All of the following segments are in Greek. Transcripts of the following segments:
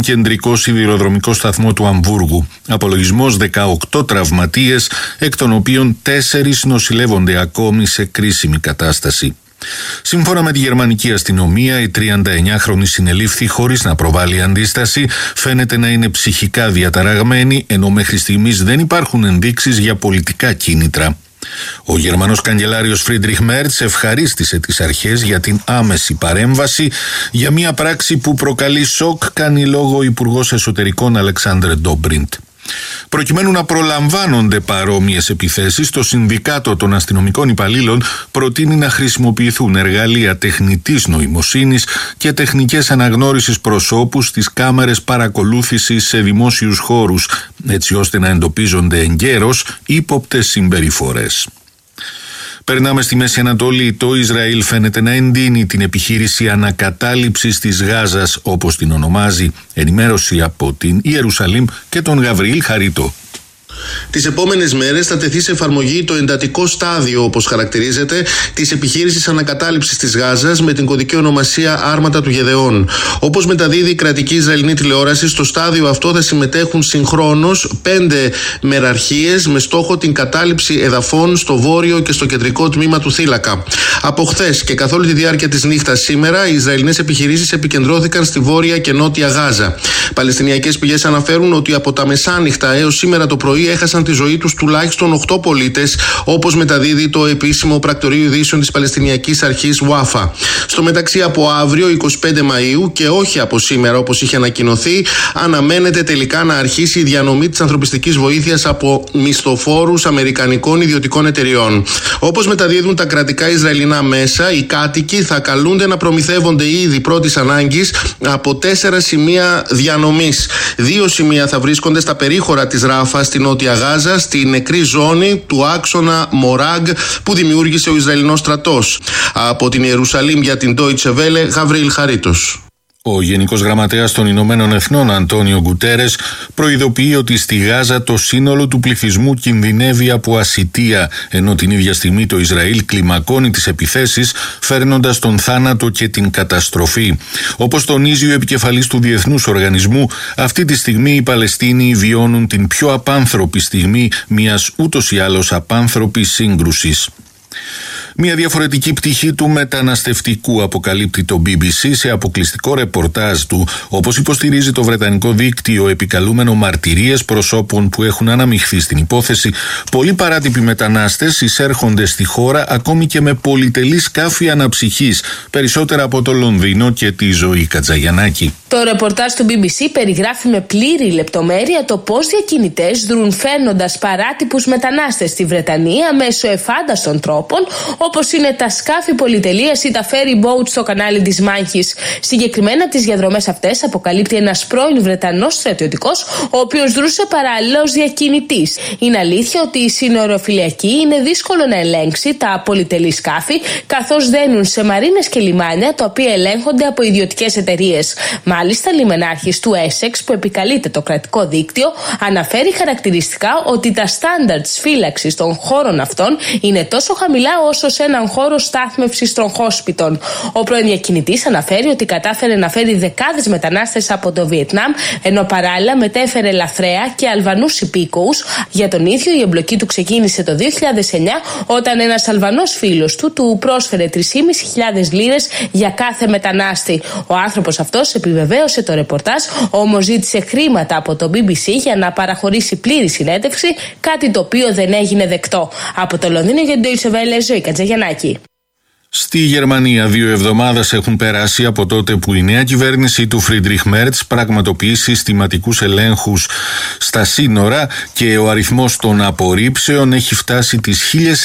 κεντρικό σιδηροδρομικό σταθμό του Αμβούργου. Απολογισμός 18 τραυματίες, εκ των οποίων 4 νοσηλεύονται ακόμη σε κρίσιμη κατάσταση. Σύμφωνα με τη γερμανική αστυνομία, η 39χρονη συνελήφθη χωρίς να προβάλλει αντίσταση, φαίνεται να είναι ψυχικά διαταραγμένη, ενώ μέχρι στιγμής δεν υπάρχουν ενδείξεις για πολιτικά κίνητρα. Ο Γερμανός καγκελάριος Φρίντριχ Μέρτς ευχαρίστησε τις αρχές για την άμεση παρέμβαση. Για μια πράξη που προκαλεί σοκ, κάνει λόγο ο Υπουργός Εσωτερικών Αλεξάνδρε Ντόμπριντ. Προκειμένου να προλαμβάνονται παρόμοιες επιθέσεις, το Συνδικάτο των Αστυνομικών Υπαλλήλων προτείνει να χρησιμοποιηθούν εργαλεία τεχνητής νοημοσύνης και τεχνικές αναγνώρισης προσώπου στις κάμερες παρακολούθησης σε δημόσιους χώρους, έτσι ώστε να εντοπίζονται εγκαίρως ύποπτες συμπεριφορές. Περνάμε στη Μέση Ανατολή. Το Ισραήλ φαίνεται να εντείνει την επιχείρηση ανακατάληψης της Γάζας, όπως την ονομάζει. Ενημέρωση από την Ιερουσαλήμ και τον Γαβριήλ Χαρίτο. Τις επόμενες μέρες θα τεθεί σε εφαρμογή το εντατικό στάδιο, όπως χαρακτηρίζεται, της επιχείρησης ανακατάληψης της Γάζας με την κωδική ονομασία Άρματα του Γεδεών. Όπως μεταδίδει η κρατική Ισραηλινή τηλεόραση, στο στάδιο αυτό θα συμμετέχουν συγχρόνως 5 μεραρχίες με στόχο την κατάληψη εδαφών στο βόρειο και στο κεντρικό τμήμα του θύλακα. Από χθες και καθ' όλη τη διάρκεια της νύχτας σήμερα, οι Ισραηλινές επιχειρήσεις επικεντρώθηκαν στη βόρεια και νότια Γάζα. Παλαιστινιακές πηγές αναφέρουν ότι από τα μεσάνυχτα έως σήμερα το πρωί έχασαν τη ζωή τους τουλάχιστον 8 πολίτες, όπως μεταδίδει το επίσημο πρακτορείο ειδήσεων της Παλαιστινιακής Αρχής Ουάφα. Στο μεταξύ, από αύριο 25 Μαΐου και όχι από σήμερα όπως είχε ανακοινωθεί, αναμένεται τελικά να αρχίσει η διανομή της ανθρωπιστικής βοήθειας από μισθοφόρους αμερικανικών ιδιωτικών εταιριών. Όπως μεταδίδουν τα κρατικά Ισραηλινά μέσα, οι κάτοικοι θα καλούνται να προμηθεύονται ήδη πρώτης ανάγκης από 4 σημεία διανομής. 2 σημεία θα βρίσκονται στα περίχωρα της Ράφα στην Νότια Γάζα, στη νεκρή ζώνη του άξονα Μοράγκ που δημιούργησε ο Ισραηλινός στρατός. Από την Ιερουσαλήμ για την Deutsche Welle, Γαβριήλ Χαρίτος. Ο Γενικός Γραμματέας των Ηνωμένων Εθνών, Αντώνιο Γκουτέρες, προειδοποιεί ότι στη Γάζα το σύνολο του πληθυσμού κινδυνεύει από ασιτεία, ενώ την ίδια στιγμή το Ισραήλ κλιμακώνει τις επιθέσεις, φέρνοντας τον θάνατο και την καταστροφή. Όπως τονίζει ο επικεφαλής του Διεθνούς Οργανισμού, αυτή τη στιγμή οι Παλαιστίνοι βιώνουν την πιο απάνθρωπη στιγμή μιας ούτως ή άλλως απάνθρωπης σύγκρουσης. Μια διαφορετική πτυχή του μεταναστευτικού αποκαλύπτει το BBC σε αποκλειστικό ρεπορτάζ του, όπως υποστηρίζει το βρετανικό δίκτυο επικαλούμενο μαρτυρίες προσώπων που έχουν αναμειχθεί στην υπόθεση. Πολλοί παράτυποι μετανάστες εισέρχονται στη χώρα ακόμη και με πολυτελή σκάφη αναψυχής, περισσότερα από το Λονδίνο και τη Ζωή Κατζαγιαννάκη. Το ρεπορτάζ του BBC περιγράφει με πλήρη λεπτομέρεια το πώς διακινητές δρουν φέρνοντας παράτυπους μετανάστες στη Βρετανία μέσω εφάνταστων τρόπων, όπως είναι τα σκάφη πολυτελείας ή τα ferry boat στο κανάλι της Μάχης. Συγκεκριμένα τις διαδρομές αυτές αποκαλύπτει ένας πρώην Βρετανός στρατιωτικός, ο οποίος δρούσε παράλληλα ως διακινητής. Είναι αλήθεια ότι η συνοροφυλακή είναι δύσκολο να ελέγξει τα πολυτελή σκάφη, καθώς δένουν σε μαρίνες και λιμάνια τα οποία ελέγχονται από ιδιωτικές εταιρείες. Μάλιστα, λιμενάρχης του Essex, που επικαλείται το κρατικό δίκτυο, αναφέρει χαρακτηριστικά ότι τα στάνταρτς φύλαξης των χώρων αυτών είναι τόσο χαμηλά όσο σε έναν χώρο στάθμευσης τροχόσπιτων. Ο πρώην διακινητής αναφέρει ότι κατάφερε να φέρει δεκάδες μετανάστες από το Βιετνάμ, ενώ παράλληλα μετέφερε Λαθρέα και Αλβανούς υπήκοους. Για τον ίδιο, η εμπλοκή του ξεκίνησε το 2009, όταν ένας Αλβανός φίλος του πρόσφερε 3.500 λίρες για κάθε μετανάστη. Ο άνθρωπος αυτός επιβεβαίωσε το ρεπορτάζ, όμως ζήτησε χρήματα από το BBC για να παραχωρήσει πλήρη συνέντευξη, κάτι το οποίο δεν έγινε δεκτό. Από το Λονδίνο για την Deutsche Welle, Ζωή Κατζαγιαννάκη. Στη Γερμανία 2 εβδομάδες έχουν περάσει από τότε που η νέα κυβέρνηση του Φρίντριχ Μέρτς πραγματοποιεί συστηματικούς ελέγχους στα σύνορα και ο αριθμός των απορρίψεων έχει φτάσει τις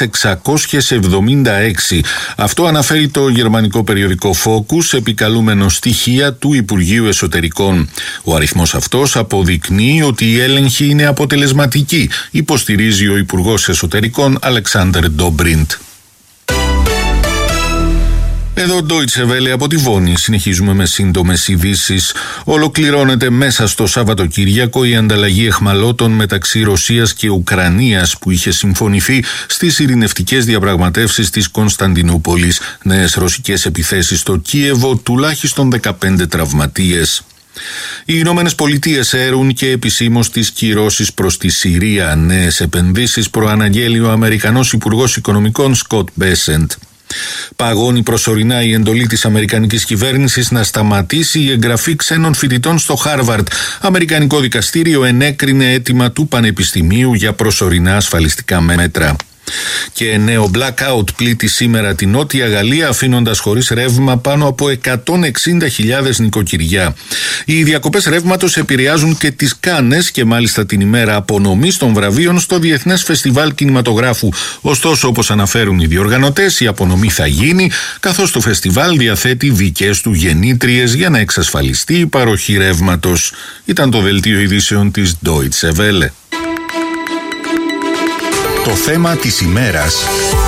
1676. Αυτό αναφέρει το γερμανικό περιοδικό Focus, επικαλούμενο στοιχεία του Υπουργείου Εσωτερικών. Ο αριθμός αυτός αποδεικνύει ότι η έλεγχη είναι αποτελεσματική, υποστηρίζει ο Υπουργός Εσωτερικών Αλεξάνδρε Ντόμπριντ. Εδώ Deutsche Welle από τη Βόνη. Συνεχίζουμε με σύντομες ειδήσεις. Ολοκληρώνεται μέσα στο Σαββατοκύριακο η ανταλλαγή αιχμαλώτων μεταξύ Ρωσίας και Ουκρανίας που είχε συμφωνηθεί στις ειρηνευτικές διαπραγματεύσεις της Κωνσταντινούπολης. Νέες ρωσικές επιθέσεις στο Κίεβο, τουλάχιστον 15 τραυματίες. Οι Ηνωμένες Πολιτείες έρουν και επισήμως τις κυρώσεις προς τη Συρία. Νέες επενδύσεις προαναγγέλει ο Αμερικανός Υπουργός Οικονομικών Σκοτ Μπέσεντ. Παγώνει προσωρινά η εντολή της αμερικανικής κυβέρνησης να σταματήσει η εγγραφή ξένων φοιτητών στο Χάρβαρντ. Αμερικανικό δικαστήριο ενέκρινε αίτημα του Πανεπιστημίου για προσωρινά ασφαλιστικά μέτρα. Και νέο blackout πλήττει σήμερα τη Νότια Γαλλία, αφήνοντας χωρίς ρεύμα πάνω από 160.000 νοικοκυριά. Οι διακοπές ρεύματος επηρεάζουν και τις Κάνες και μάλιστα την ημέρα απονομής των βραβείων στο Διεθνές Φεστιβάλ Κινηματογράφου. Ωστόσο, όπως αναφέρουν οι διοργανωτές, η απονομή θα γίνει καθώς το φεστιβάλ διαθέτει δικές του γεννήτριες για να εξασφαλιστεί η παροχή ρεύματος. Ήταν το δελτίο ειδήσεων της Deutsche Welle. Το θέμα της ημέρας.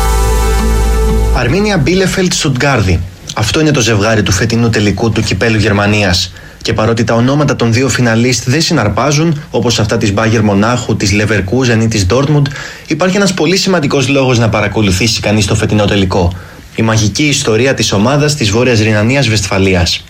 Αρμίνια Μπίλεφελντ Στουτγκάρδη. Αυτό είναι το ζευγάρι του φετινού τελικού του Κυπέλλου Γερμανίας. Και παρότι τα ονόματα των δύο φιναλίστ δεν συναρπάζουν, όπως αυτά της Μπάγερ Μονάχου, της Leverkusen ή της Dortmund, υπάρχει ένας πολύ σημαντικός λόγος να παρακολουθήσει κανείς το φετινό τελικό. Η μαγική ιστορία της ομάδας της Βόρειας Ρινανίας Βεσφαλίας.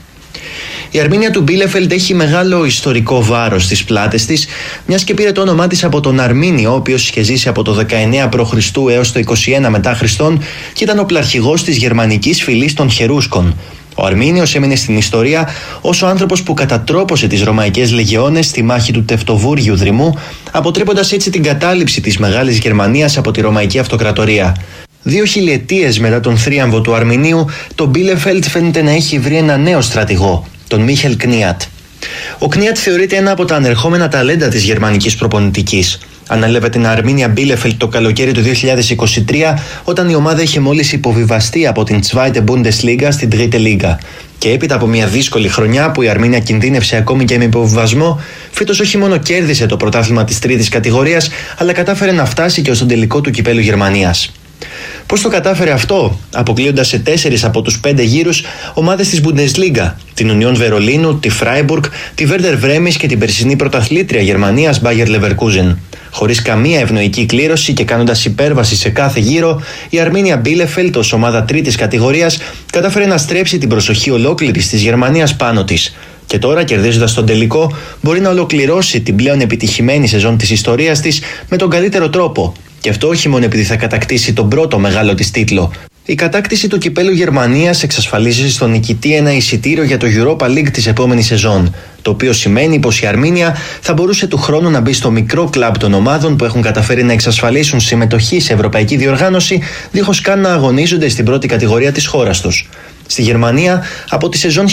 Η Αρμίνια του Μπίλεφελντ έχει μεγάλο ιστορικό βάρος στις πλάτες της, μιας και πήρε το όνομά της από τον Αρμίνιο, ο οποίος είχε ζήσει από το 19 π.Χ. έως το 21 μετά Χριστόν και ήταν ο πλαρχηγός της γερμανικής φυλής των Χερούσκων. Ο Αρμίνιος έμεινε στην ιστορία ως ο άνθρωπος που κατατρόπωσε τις Ρωμαϊκές Λεγεώνες στη μάχη του Τευτοβούργιου Δρυμού, αποτρέποντας έτσι την κατάληψη της Μεγάλης Γερμανίας από τη Ρωμαϊκή Αυτοκρατορία. 2 χιλιετίες μετά τον θρίαμβο του Αρμινίου, το Μπίλεφελντ φαίνεται να έχει βρει ένα νέο στρατηγό, τον Μίχελ Κνίατ. Ο Κνίατ θεωρείται ένα από τα ανερχόμενα ταλέντα της γερμανικής προπονητικής. Ανέλαβε την Αρμίνια Μπίλεφελντ το καλοκαίρι του 2023, όταν η ομάδα είχε μόλις υποβιβαστεί από την Zweite Bundesliga στην Dritte Liga. Και έπειτα από μια δύσκολη χρονιά που η Αρμίνια κινδύνευσε ακόμη και με υποβιβασμό, φέτος όχι μόνο κέρδισε το πρωτάθλημα της τρίτης κατηγορίας, αλλά κατάφερε να φτάσει και ως τον τελικό του Κυπέλλου Γερμανίας. Πώς το κατάφερε αυτό, αποκλείοντας σε 4 από τους 5 γύρους ομάδες της Bundesliga, την Union Βερολίνου, τη Freiburg, τη Werder Βρέμις και την περσινή πρωταθλήτρια Γερμανίας Bayer Leverkusen. Χωρίς καμία ευνοϊκή κλήρωση και κάνοντας υπέρβαση σε κάθε γύρο, η Αρμίνια Μπίλεφελντ ως ομάδα τρίτης κατηγορίας κατάφερε να στρέψει την προσοχή ολόκληρης της Γερμανίας πάνω της. Και τώρα, κερδίζοντας τον τελικό, μπορεί να ολοκληρώσει την πλέον επιτυχημένη σεζόν της ιστορίας της με τον καλύτερο τρόπο. Και αυτό όχι μόνο επειδή θα κατακτήσει τον πρώτο μεγάλο της τίτλο. Η κατάκτηση του Κυπέλλου Γερμανίας εξασφαλίζει στον νικητή ένα εισιτήριο για το Europa League της επόμενης σεζόν. Το οποίο σημαίνει πως η Αρμίνια θα μπορούσε του χρόνου να μπει στο μικρό κλαμπ των ομάδων που έχουν καταφέρει να εξασφαλίσουν συμμετοχή σε ευρωπαϊκή διοργάνωση, δίχως καν να αγωνίζονται στην πρώτη κατηγορία της χώρας τους. Στη Γερμανία, από τη σεζόν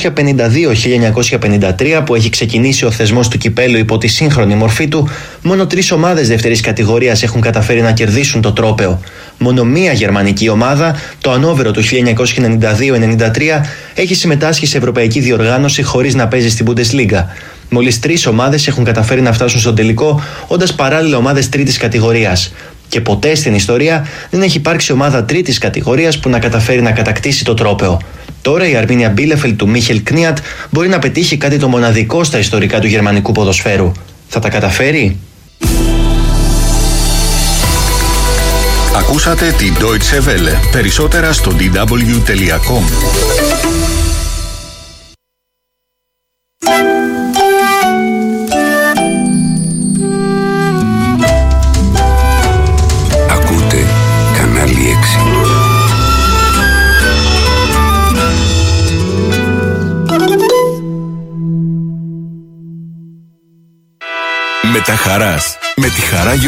1952-1953 που έχει ξεκινήσει ο θεσμός του κυπέλλου υπό τη σύγχρονη μορφή του, μόνο 3 ομάδες δεύτερης κατηγορίας έχουν καταφέρει να κερδίσουν το τρόπαιο. Μόνο μία γερμανική ομάδα, το Ανόβερο του 1992-93, έχει συμμετάσχει σε ευρωπαϊκή διοργάνωση χωρίς να παίζει στην Bundesliga. Μόλις 3 ομάδες έχουν καταφέρει να φτάσουν στον τελικό, όντας παράλληλα ομάδες τρίτης κατηγορίας. Και ποτέ στην ιστορία δεν έχει υπάρξει ομάδα τρίτης κατηγορίας που να καταφέρει να κατακτήσει το τρόπαιο. Τώρα η Αρμίνια Μπίλεφελντ του Μίχελ Κνίατ μπορεί να πετύχει κάτι το μοναδικό στα ιστορικά του γερμανικού ποδοσφαίρου. Θα τα καταφέρει? Ακούσατε την Deutsche Welle. Περισσότερα στο dw.com. Με τα χαράς, με τη χαρά